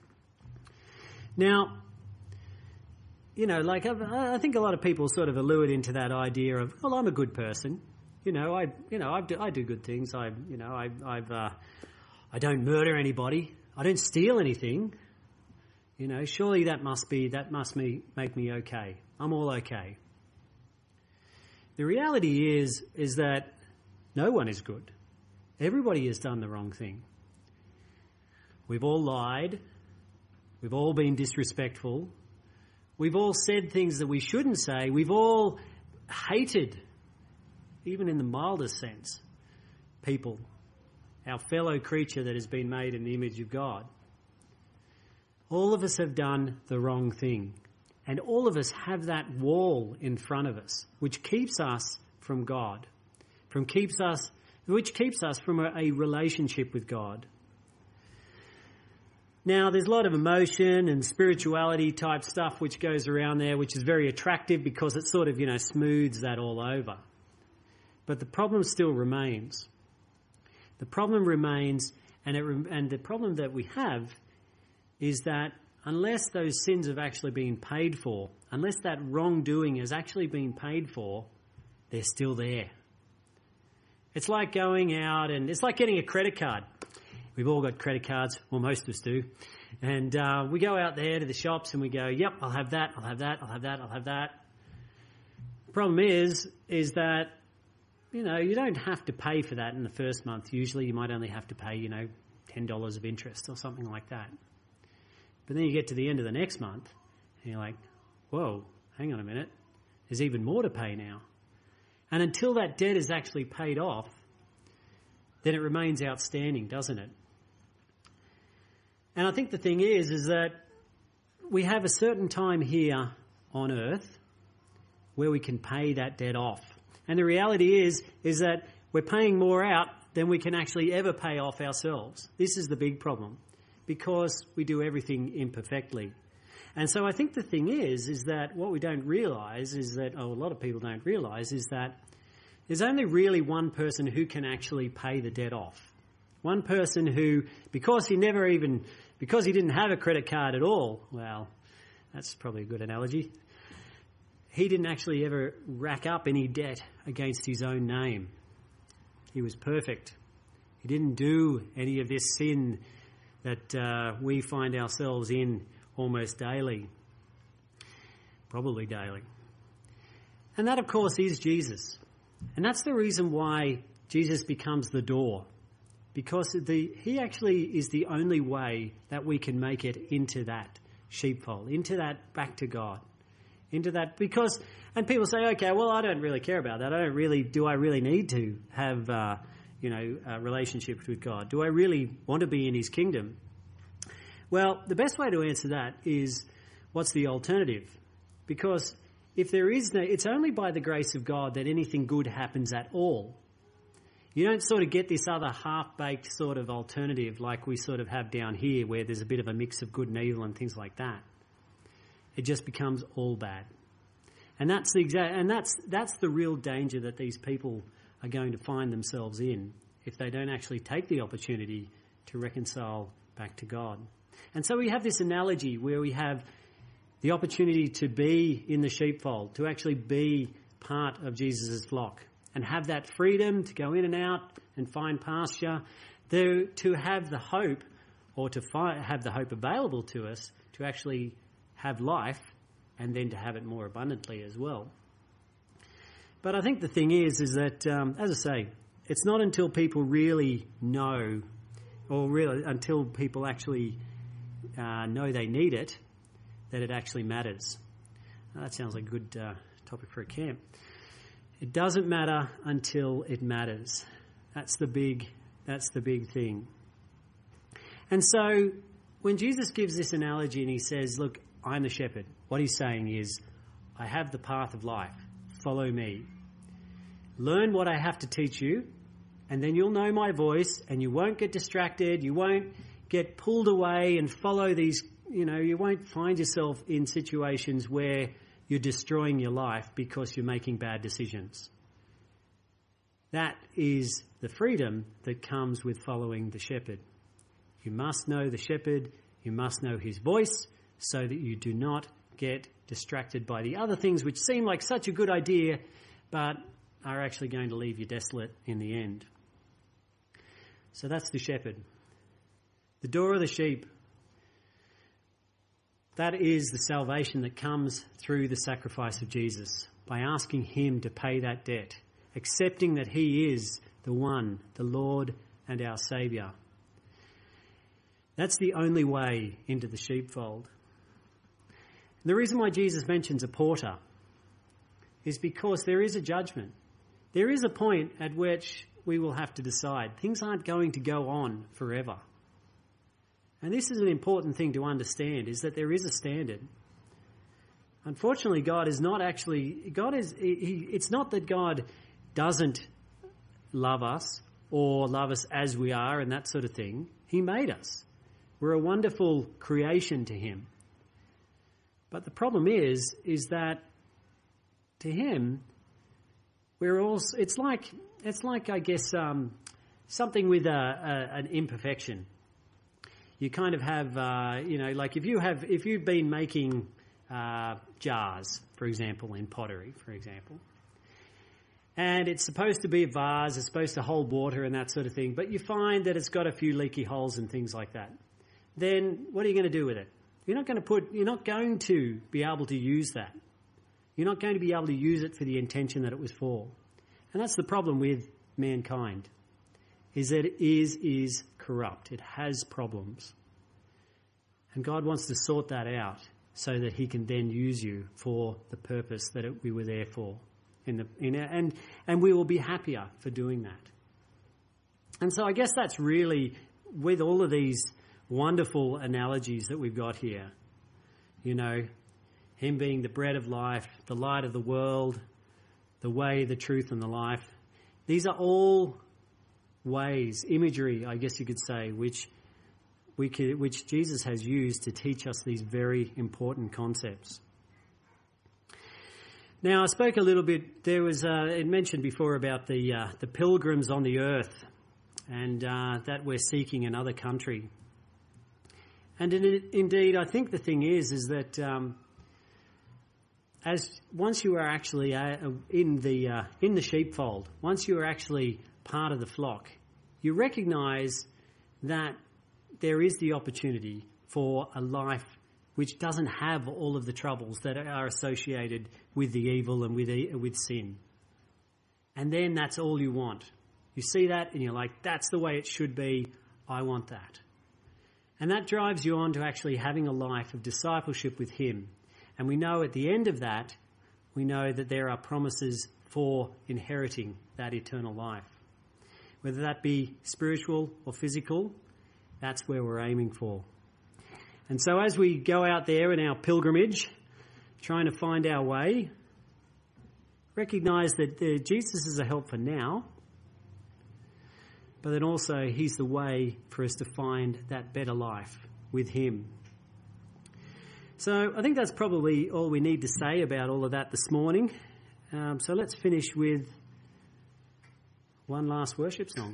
Now, you know, like I, I think a lot of people sort of allude into that idea of, well, I'm a good person, you know, I, you know, I do, I do good things. I, you know, I, I've, uh, I don't murder anybody. I don't steal anything. You know, surely that must be, that must me, make me okay. I'm all okay. The reality is, is that no one is good. Everybody has done the wrong thing. We've all lied. We've all been disrespectful. We've all said things that we shouldn't say. We've all hated, even in the mildest sense, people, our fellow creature that has been made in the image of God. All of us have done the wrong thing. And all of us have that wall in front of us, which keeps us from God, from keeps us, which keeps us from a, a relationship with God. Now, there's a lot of emotion and spirituality type stuff which goes around there, which is very attractive because it sort of, you know, smooths that all over. But the problem still remains. The problem remains, and it, and the problem that we have is that unless those sins have actually been paid for, unless that wrongdoing has actually been paid for, they're still there. It's like going out and it's like getting a credit card. We've all got credit cards, well, most of us do. And uh, we go out there to the shops and we go, yep, I'll have that, I'll have that, I'll have that, I'll have that. The problem is, is that, you know, you don't have to pay for that in the first month. Usually you might only have to pay, you know, ten dollars of interest or something like that. But then you get to the end of the next month and you're like, whoa, hang on a minute. There's even more to pay now. And until that debt is actually paid off, then it remains outstanding, doesn't it? And I think the thing is, is that we have a certain time here on earth where we can pay that debt off. And the reality is, is that we're paying more out than we can actually ever pay off ourselves. This is the big problem, because we do everything imperfectly. And so I think the thing is, is that what we don't realise is that, oh, a lot of people don't realise, is that there's only really one person who can actually pay the debt off. One person who, because he never even, because he didn't have a credit card at all, well, that's probably a good analogy, he didn't actually ever rack up any debt against his own name. He was perfect. He didn't do any of this sin that uh, we find ourselves in almost daily, probably daily. And that, of course, is Jesus. And that's the reason why Jesus becomes the door, because the, he actually is the only way that we can make it into that sheepfold, into that back to God, into that, because, and people say, okay, well, I don't really care about that. I don't really, do I really need to have, uh, you know, a relationship with God? Do I really want to be in his kingdom? Well, the best way to answer that is, what's the alternative? Because if there is no, it's only by the grace of God that anything good happens at all. You don't sort of get this other half-baked sort of alternative like we sort of have down here, where there's a bit of a mix of good and evil and things like that. It just becomes all bad. And that's the exact, and that's that's the real danger that these people are going to find themselves in if they don't actually take the opportunity to reconcile back to God. And so we have this analogy where we have the opportunity to be in the sheepfold, to actually be part of Jesus' flock. and have that freedom to go in and out and find pasture, to, to have the hope, or to fi- have the hope available to us to actually have life and then to have it more abundantly as well. But I think the thing is, is that, um, as I say, it's not until people really know, or really until people actually uh, know they need it, that it actually matters. Now, that sounds like a good uh, topic for a camp. It doesn't matter until it matters. That's the big, that's the big thing. And so when Jesus gives this analogy and he says, look, I'm the shepherd, what he's saying is, I have the path of life. Follow me. Learn what I have to teach you, and then you'll know my voice, and you won't get distracted. You won't get pulled away and follow these, you know, you won't find yourself in situations where you're destroying your life because you're making bad decisions. That is the freedom that comes with following the shepherd. You must know the shepherd, you must know his voice, so that you do not get distracted by the other things which seem like such a good idea, but are actually going to leave you desolate in the end. So that's the shepherd. The door of the sheep. That is the salvation that comes through the sacrifice of Jesus, by asking him to pay that debt, accepting that he is the one, the Lord and our Saviour. That's the only way into the sheepfold. And the reason why Jesus mentions a porter is because there is a judgment. There is a point at which we will have to decide. Things aren't going to go on forever. And this is an important thing to understand, is that there is a standard. Unfortunately, God is not actually, God is, he, it's not that God doesn't love us or love us as we are and that sort of thing. He made us. We're a wonderful creation to him. But the problem is, is that to him, we're all, it's like, it's like, I guess, um, something with a, a, an imperfection. You kind of have, uh, you know, like if you have, if you've been making uh, jars, for example, in pottery, for example, and it's supposed to be a vase, it's supposed to hold water and that sort of thing, but you find that it's got a few leaky holes and things like that, then what are you going to do with it? You're not going to put, you're not going to be able to use that. You're not going to be able to use it for the intention that it was for. And that's the problem with mankind, is that it is, is corrupt. It has problems. And God wants to sort that out so that he can then use you for the purpose that it, we were there for. In the, in our, and, and we will be happier for doing that. And so I guess that's really, with all of these wonderful analogies that we've got here, you know, him being the bread of life, the light of the world, the way, the truth and the life. These are all ways, imagery, I guess you could say, which we could, which Jesus has used to teach us these very important concepts. Now, I spoke a little bit, there was, uh, it mentioned before about the uh, the pilgrims on the earth, and uh, that we're seeking another country. And in, indeed, I think the thing is, is that um, as once you are actually uh, in the uh, in the sheepfold, once you are actually part of the flock, you recognise that there is the opportunity for a life which doesn't have all of the troubles that are associated with the evil and with with sin. And then that's all you want. You see that and you're like, that's the way it should be. I want that. And that drives you on to actually having a life of discipleship with him. And we know at the end of that, we know that there are promises for inheriting that eternal life. Whether that be spiritual or physical, that's where we're aiming for. And so as we go out there in our pilgrimage, trying to find our way, recognise that uh, Jesus is a help for now, but then also he's the way for us to find that better life with him. So I think that's probably all we need to say about all of that this morning. Um, so let's finish with one last worship song.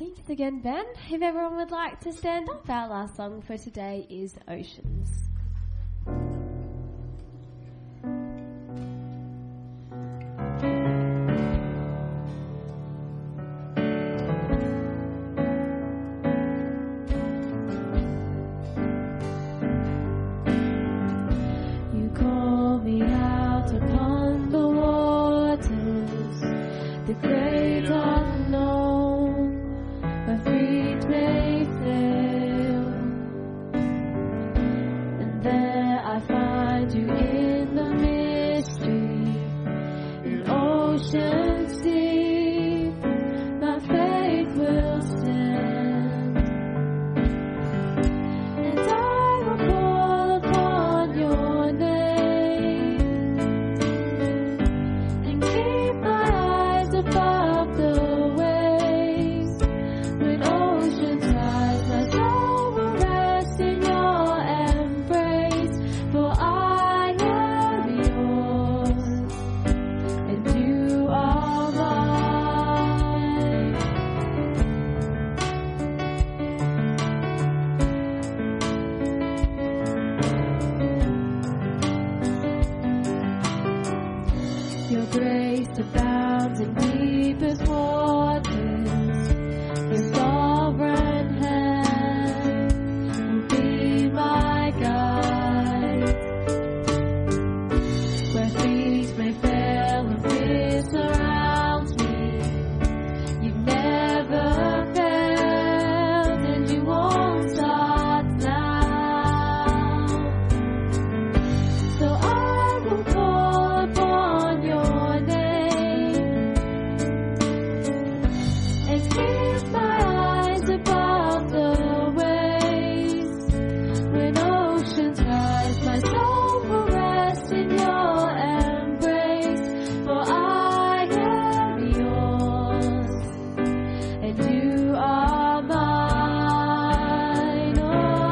Thanks again, Ben. If everyone would like to stand up, our last song for today is Oceans. You call me out upon the waters, the great unknown, where feet may fail. And there I find you in the mystery, in oceans deep, my faith will stand. And I will call upon your name, and keep my eyes above the waves. When oceans rise, my soul will rest in your embrace. For I am yours, and you are mine. Your grace abounds in deepest waters. Your sovereign hand will be my guide. Where feet may fail and fear surrounds me, you've never failed and you won't start now. So I will call upon your name, and keep my eyes above the waves. When oceans rise, my soul will rest in your embrace. For I am yours, and you are mine. Oh.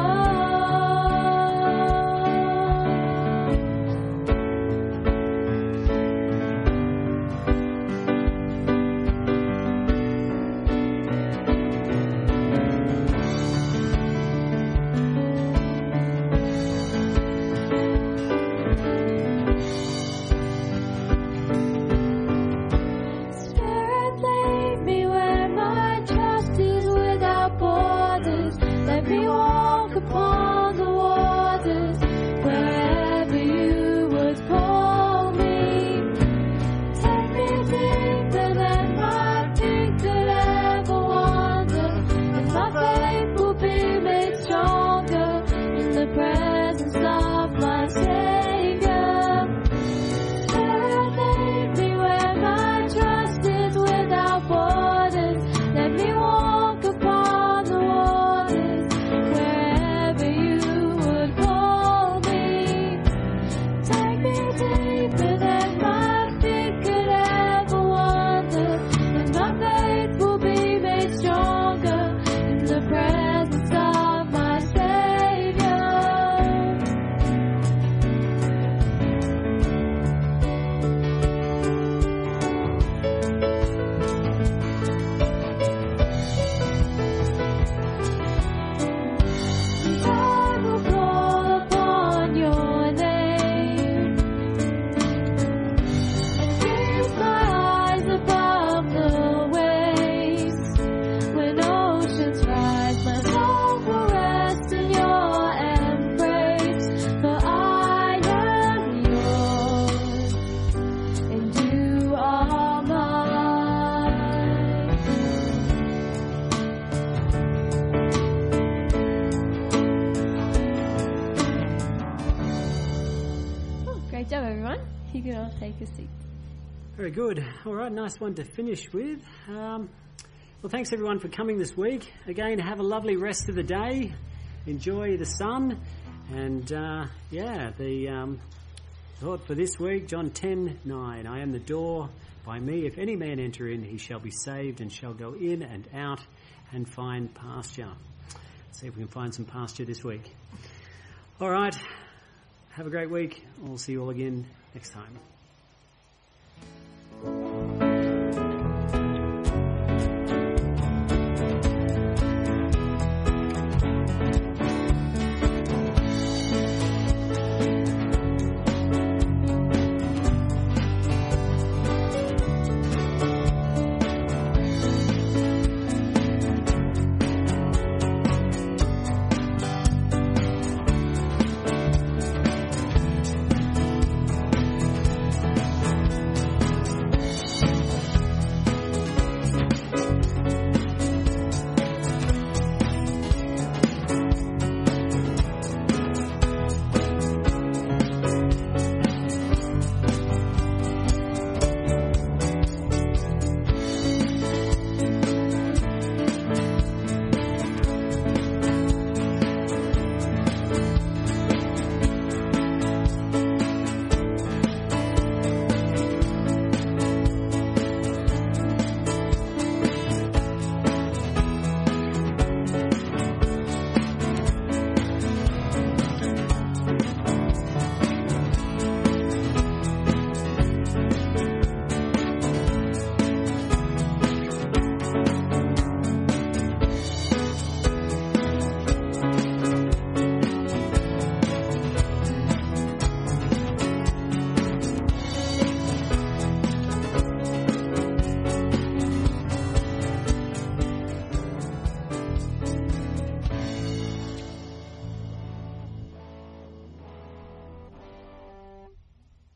Spirit, lead me where my trust is without borders. Let me walk upon the waters, wherever you would call me. Take me deeper than my feet could ever wander, and my faith will be made stronger in the presence of my Savior. Spirit, lead me where my trust is without borders. Let me walk upon the waters, wherever you would call me. Take me deeper than my feet could ever wander, and my faith will be made stronger in the presence of my Savior. And I will call upon your name, and keep my eyes above the waves. When oceans rise, my soul will rest in your embrace. For I am yours, and you are mine. Oh, great job, everyone. You can all take a seat. Very good. All right, nice one to finish with. Um, well, thanks everyone for coming this week. Again, have a lovely rest of the day. Enjoy the sun. And uh, yeah, the um, thought for this week, John ten nine. I am the door. By me, if any man enter in, he shall be saved and shall go in and out and find pasture. See if we can find some pasture this week. All right. Have a great week. We'll see you all again next time.